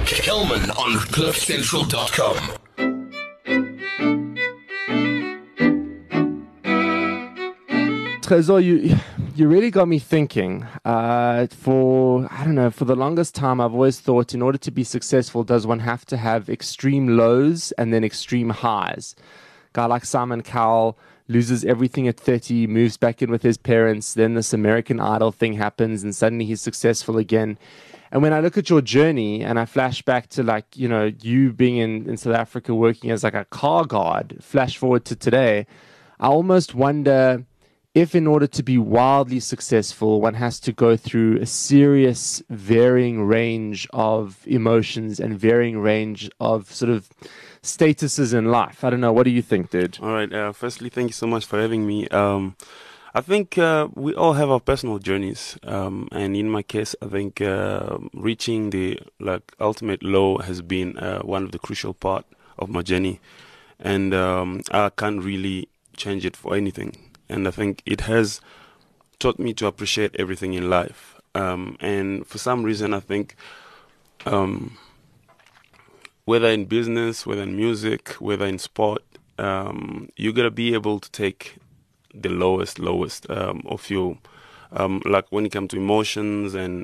Kelman on CliffCentral.com. Trezor, you really got me thinking. For the longest time, I've always thought in order to be successful, does one have to have extreme lows and then extreme highs? Guy like Simon Cowell loses everything at 30, moves back in with his parents, then this American Idol thing happens, and suddenly he's successful again. And when I look at your journey and I flash back to you being in South Africa working as like a car guard, flash forward to today, I almost wonder if in order to be wildly successful, one has to go through a serious varying range of emotions and varying range of sort of statuses in life. I don't know. What do you think, dude? All right. Firstly, thank you so much for having me. I think we all have our personal journeys. And in my case, I think reaching the ultimate low has been one of the crucial part of my journey. And I can't really change it for anything. And I think it has taught me to appreciate everything in life. And for some reason, I think whether in business, whether in music, whether in sport, you got to be able to take the lowest of your, like when it comes to emotions and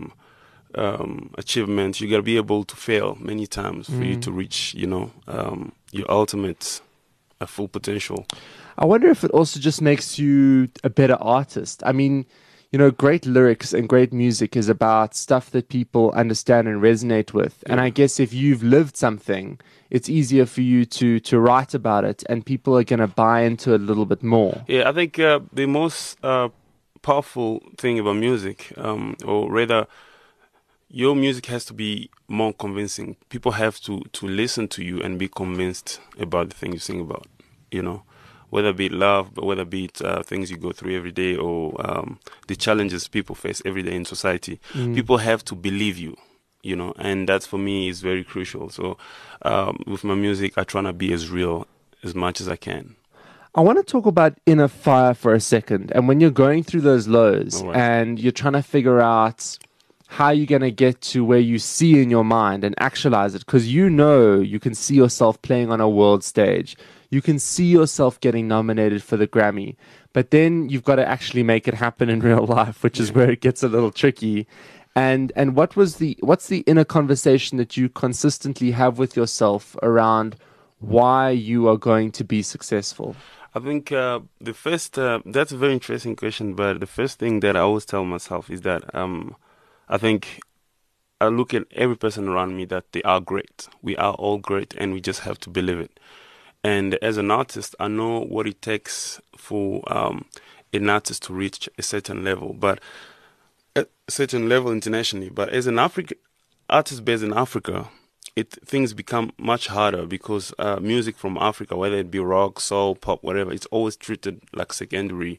achievements, you got to be able to fail many times for you to reach, your ultimate full potential. I wonder if it also just makes you a better artist. I mean, great lyrics and great music is about stuff that people understand and resonate with. Yeah. And I guess if you've lived something, it's easier for you to write about it, and people are going to buy into it a little bit more. Yeah, I think the most powerful thing about music, or rather, your music has to be more convincing. People have to listen to you and be convinced about the thing you sing about, whether it be love, but whether it be things you go through every day, or the challenges people face every day in society. People have to believe you, and that for me is very crucial. So with my music, I try to be as real as much as I can. I want to talk about inner fire for a second. And when you're going through those lows and you're trying to figure out how you're going to get to where you see in your mind and actualize it, because you can see yourself playing on a world stage. You can see yourself getting nominated for the Grammy, but then you've got to actually make it happen in real life, which is where it gets a little tricky. And what's the inner conversation that you consistently have with yourself around why you are going to be successful? I think the first, that's a very interesting question, but the first thing that I always tell myself is that I think I look at every person around me that they are great. We are all great, and we just have to believe it. And as an artist, I know what it takes for an artist to reach a certain level, but a certain level internationally. But as an artist based in Africa, things become much harder because music from Africa, whether it be rock, soul, pop, whatever, it's always treated like secondary.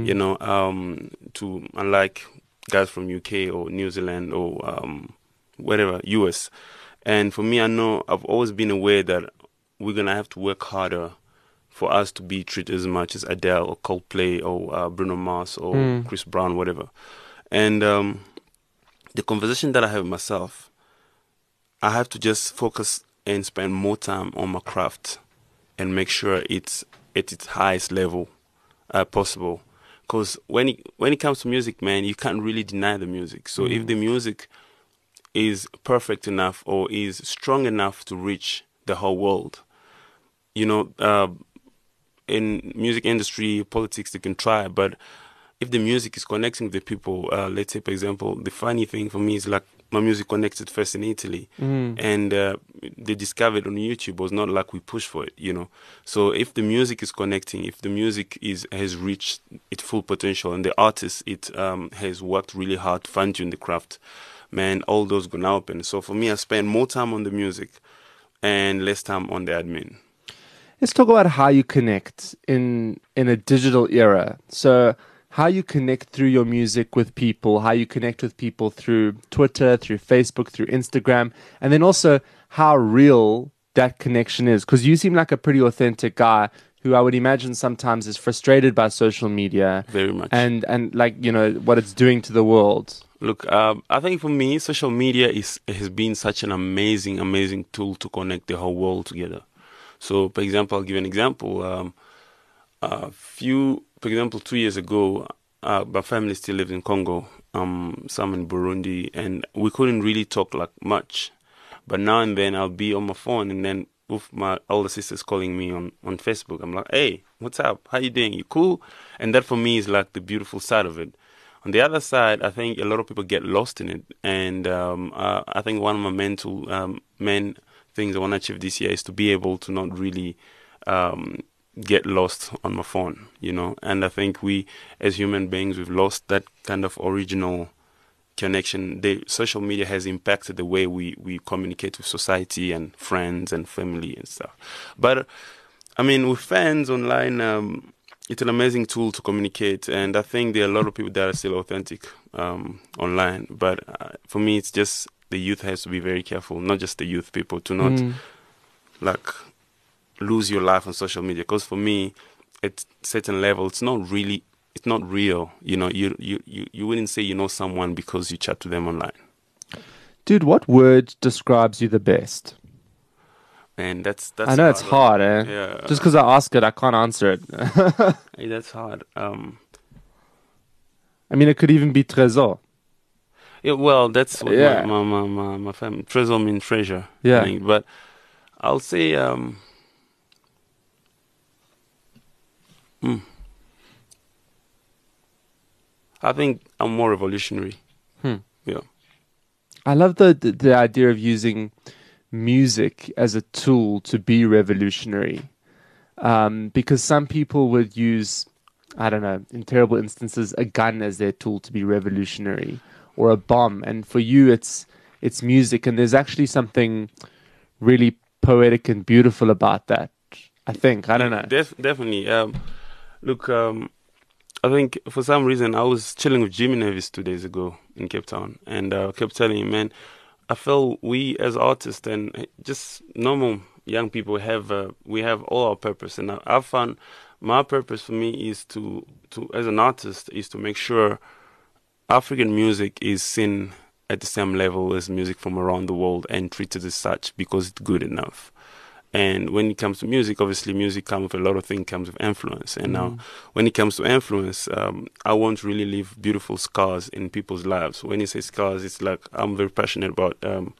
To unlike guys from UK or New Zealand or whatever, US. And for me, I know I've always been aware that we're going to have to work harder for us to be treated as much as Adele or Coldplay or Bruno Mars or Chris Brown, whatever. And the conversation that I have with myself, I have to just focus and spend more time on my craft and make sure it's at its highest level possible. Because when it comes to music, man, you can't really deny the music. So if the music is perfect enough or is strong enough to reach the whole world, in music industry, politics, they can try, but if the music is connecting with the people, let's say, for example, the funny thing for me is like my music connected first in Italy, and they discovered on YouTube. It was not like we pushed for it, So if the music is connecting, if the music has reached its full potential, and the artist has worked really hard to fine tune the craft, man, all those gonna open. So for me, I spend more time on the music and less time on the admin. Let's talk about how you connect in a digital era. So how you connect through your music with people, how you connect with people through Twitter, through Facebook, through Instagram, and then also how real that connection is. Because you seem like a pretty authentic guy who I would imagine sometimes is frustrated by social media. Very much. And like, what it's doing to the world. Look, I think for me, social media has been such an amazing tool to connect the whole world together. So, for example, I'll give you an example. For example, 2 years ago, my family still lived in Congo, some in Burundi, and we couldn't really talk like much. But now and then I'll be on my phone, and then with my older sisters calling me on Facebook, I'm like, hey, what's up? How you doing? You cool? And that for me is like the beautiful side of it. On the other side, I think a lot of people get lost in it, and I think one of my main things I want to achieve this year is to be able to not really get lost on my phone, you know. And I think we, as human beings, we've lost that kind of original connection. Social media has impacted the way we communicate with society and friends and family and stuff. But I mean, with fans online, it's an amazing tool to communicate, and I think there are a lot of people that are still authentic online. But for me, it's just the youth has to be very careful, not just the youth people, to not like lose your life on social media. Because for me, at certain level, it's not real. You know, you wouldn't say you know someone because you chat to them online. Dude, what word describes you the best? And that's I know it's hard, eh? Yeah. Just because I ask it, I can't answer it. Hey, that's hard. I mean, it could even be trésor. Yeah, well, that's what Yeah. my family. Trésor means treasure. Yeah. I think. But I'll say, I think I'm more revolutionary. Yeah. I love the idea of using music as a tool to be revolutionary. Because some people would use, I don't know, in terrible instances, a gun as their tool to be revolutionary, or a bomb. And for you, it's music. And there's actually something really poetic and beautiful about that, I think. I don't know. Definitely. Look, I think for some reason I was chilling with Jimmy Nevis 2 days ago in Cape Town, and I kept telling him, man, I feel we as artists and just normal young people we have all our purpose, and I've found my purpose for me is to as an artist is to make sure African music is seen at the same level as music from around the world and treated as such because it's good enough. And when it comes to music, obviously music comes with a lot of things, comes with influence. And now when it comes to influence, I want to really leave beautiful scars in people's lives. When you say scars, it's like I'm very passionate about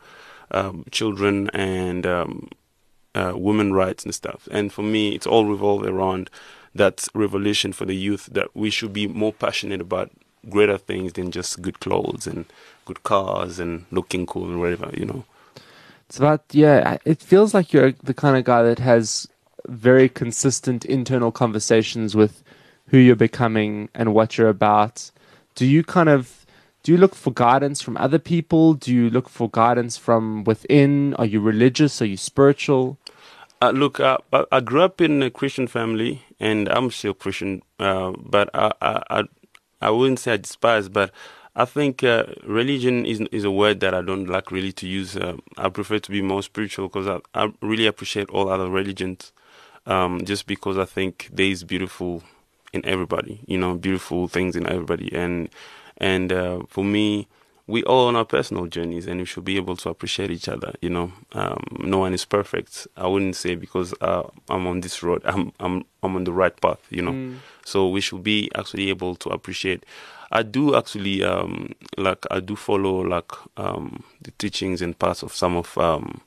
children and women rights and stuff. And for me, it's all revolved around that revolution for the youth, that we should be more passionate about greater things than just good clothes and good cars and looking cool and whatever, you know. It's about, yeah, it feels like you're the kind of guy that has very consistent internal conversations with who you're becoming and what you're about. Do you look for guidance from other people? Do you look for guidance from within? Are you religious? Are you spiritual? Look, I grew up in a Christian family, and I'm still Christian, but I wouldn't say I despise, but I think religion is a word that I don't like really to use. I prefer to be more spiritual because I really appreciate all other religions, just because I think there is beautiful in everybody, you know, beautiful things in everybody. And for me, we all on our personal journeys, and we should be able to appreciate each other, you know. No one is perfect. I wouldn't say because I'm on this road, I'm on the right path, you know. So we should be actually able to appreciate. I do actually I do follow the teachings and parts of some of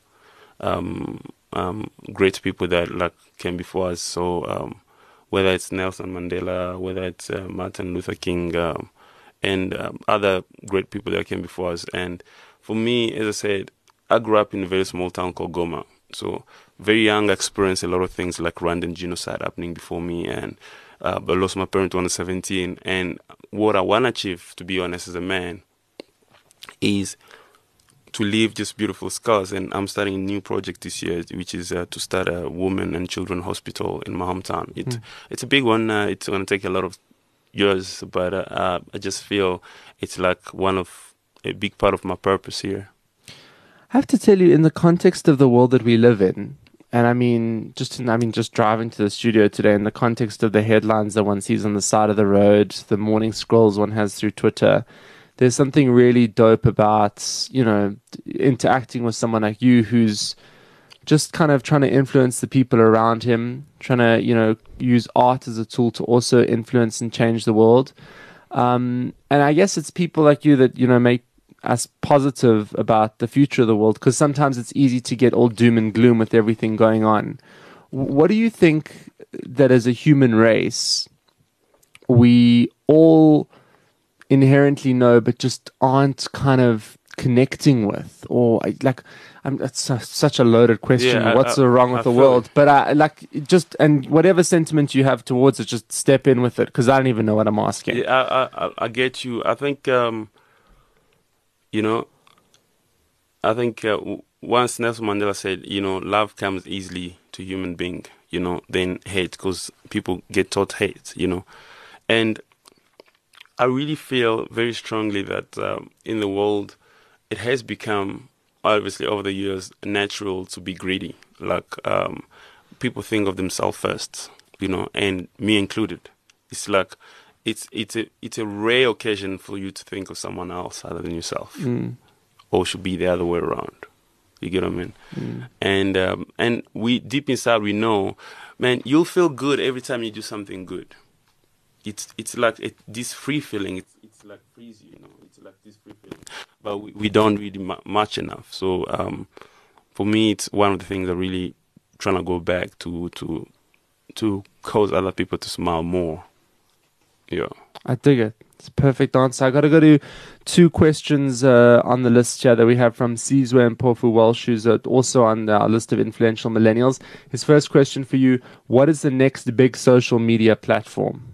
great people that came before us. So whether it's Nelson Mandela, whether it's Martin Luther King, and other great people that came before us. And for me, as I said, I grew up in a very small town called Goma. So very young, I experienced a lot of things like Rwandan genocide happening before me, and I lost my parent when I was 17. And what I want to achieve, to be honest, as a man, is to leave just beautiful scars. And I'm starting a new project this year, which is to start a women and children hospital in my hometown. It's a big one. It's going to take a lot of years, but I just feel it's like a big part of my purpose here. I have to tell you, in the context of the world that we live in, and just driving to the studio today, in the context of the headlines that one sees on the side of the road, the morning scrolls one has through Twitter, there's something really dope about, interacting with someone like you who's just kind of trying to influence the people around him, trying to, use art as a tool to also influence and change the world. And I guess it's people like you that, make us positive about the future of the world, because sometimes it's easy to get all doom and gloom with everything going on. What do you think that as a human race, we all inherently know, but just aren't kind of connecting with? Or it's such a loaded question. Yeah, what's so wrong with the world? But and whatever sentiment you have towards it, just step in with it, because I don't even know what I'm asking. Yeah, I get you. I think, once Nelson Mandela said, love comes easily to human being, than hate, because people get taught hate, And I really feel very strongly that in the world, it has become, obviously, over the years, natural to be greedy. Like, people think of themselves first, and me included. It's like, it's a rare occasion for you to think of someone else other than yourself, or should be the other way around. You get what I mean? And we deep inside we know, man, you'll feel good every time you do something good. It's like this free feeling. It's like freeze, It's like this free feeling, but we don't really much enough. So for me, it's one of the things I'm really trying to go back to cause other people to smile more. Yeah, I dig it. It's a perfect answer. I got to go to two questions on the list here that we have from Sizwe and Pofu Walsh, who's also on our list of influential millennials. His first question for you: what is the next big social media platform?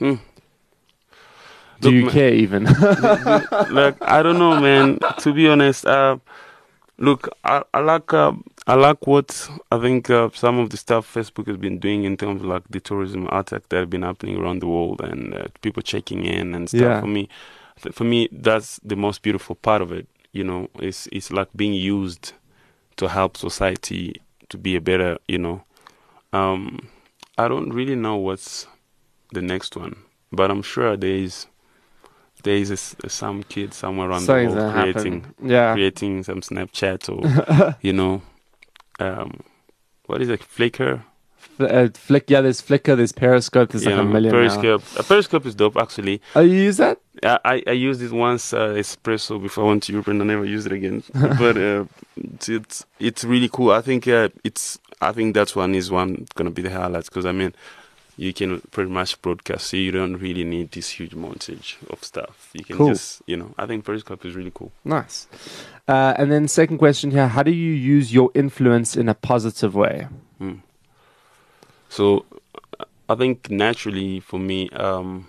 Do you care even? Like, I don't know, man. To be honest, look, I like what I think some of the stuff Facebook has been doing in terms of like the tourism attack that have been happening around the world, and people checking in and stuff. Yeah. For me, that's the most beautiful part of it. It's like being used to help society to be a better. I don't really know what's the next one, but I'm sure there is some kid somewhere around the world creating some Snapchat or what is it, Flickr? There's Flickr, there's Periscope, there's like a million Periscope. Periscope is dope, actually. Oh, you use that? I used it once, Espresso, before I went to Europe, and I never used it again. But it's really cool. I think that one is gonna be the highlights, because you can pretty much broadcast, so you don't really need this huge montage of stuff. You can just, I think Periscope is really cool. Nice. And then second question here, how do you use your influence in a positive way? So I think naturally for me, I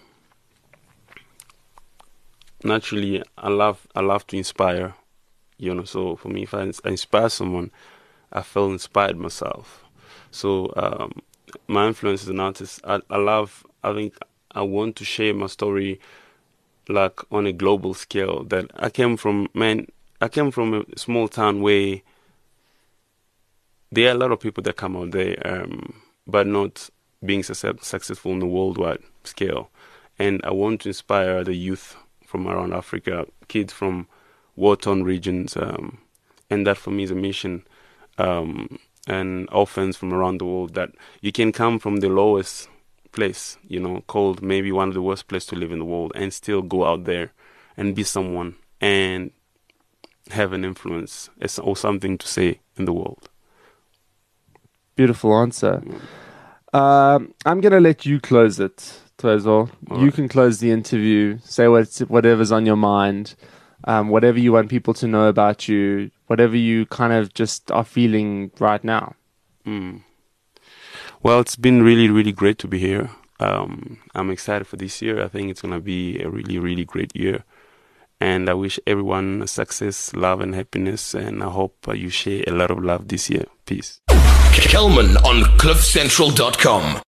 love to inspire, so for me, if I inspire someone, I feel inspired myself. So, my influence as an artist, I want to share my story like on a global scale. That I came from a small town where there are a lot of people that come out there, but not being successful on a worldwide scale. And I want to inspire the youth from around Africa, kids from war-torn regions, and that for me is a mission. And orphans from around the world, that you can come from the lowest place, called maybe one of the worst places to live in the world, and still go out there and be someone and have an influence or something to say in the world. Beautiful answer. I'm going to let you close it, Twezo. You can close the interview, say whatever's on your mind, whatever you want people to know about you, whatever you kind of just are feeling right now. Well, it's been really, really great to be here. I'm excited for this year. I think it's going to be a really, really great year. And I wish everyone success, love, and happiness. And I hope you share a lot of love this year. Peace. Kelman on CliffCentral.com.